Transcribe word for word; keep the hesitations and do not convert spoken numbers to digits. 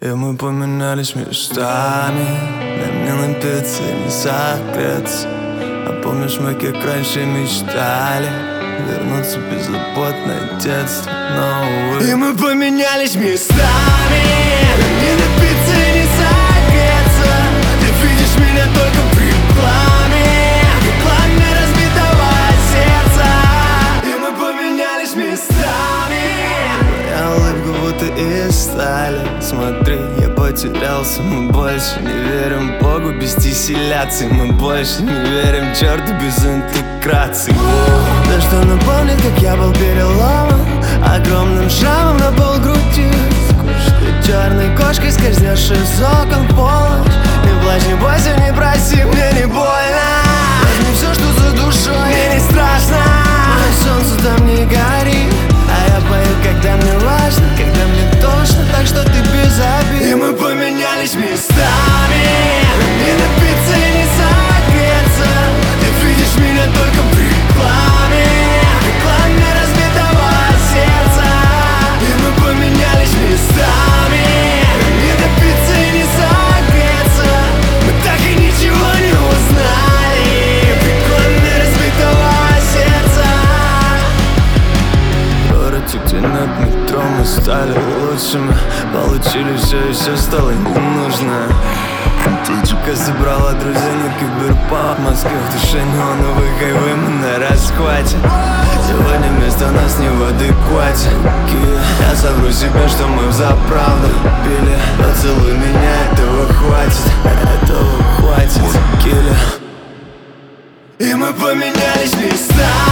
И мы поменялись местами, дай мне напиться и не согреться. А помнишь, мы как раньше мечтали вернуться в беззаботное детство, но увы. И мы поменялись местами, дай мне напиться и не согреться. Ты видишь меня только при рекламе, рекламе разбитого сердца. И мы поменялись местами. Моя улыбка будто из стали. Смотри, я потерялся, мы больше не верим Богу без диссиляции. Мы больше не верим черту без интеграции. Да что напомнит, как я был переломан огромным шрамом на полгруди. Скучной черной кошкой скользнешь из окон в полночь. Не плачь, не бойся, не проси, мне не больно. Возьми все, что за душой, мне не страшно. Солнце там не горит, а я пою, когда мне важно, когда мне тошно, так что ты без обид. И мы поменялись местами, не напиться и не согреться. Ты видишь меня только при рекламе, рекламе разбитого сердца. И мы поменялись местами, не напиться и не согреться. Мы так и ничего не узнали в рекламе разбитого сердца. В городе, где над метро мы стали лучшими, получили все и все стало не нужно. Птичка забрала друзей на киберпанк. В Москве в душе неоновый хайвей, мы на расхвате. Сегодня вместо нас не в адеквате. Я совру себе, что мы взаправду пили. Поцелуй меня, этого хватит, этого хватит. Килля. И мы поменялись местами.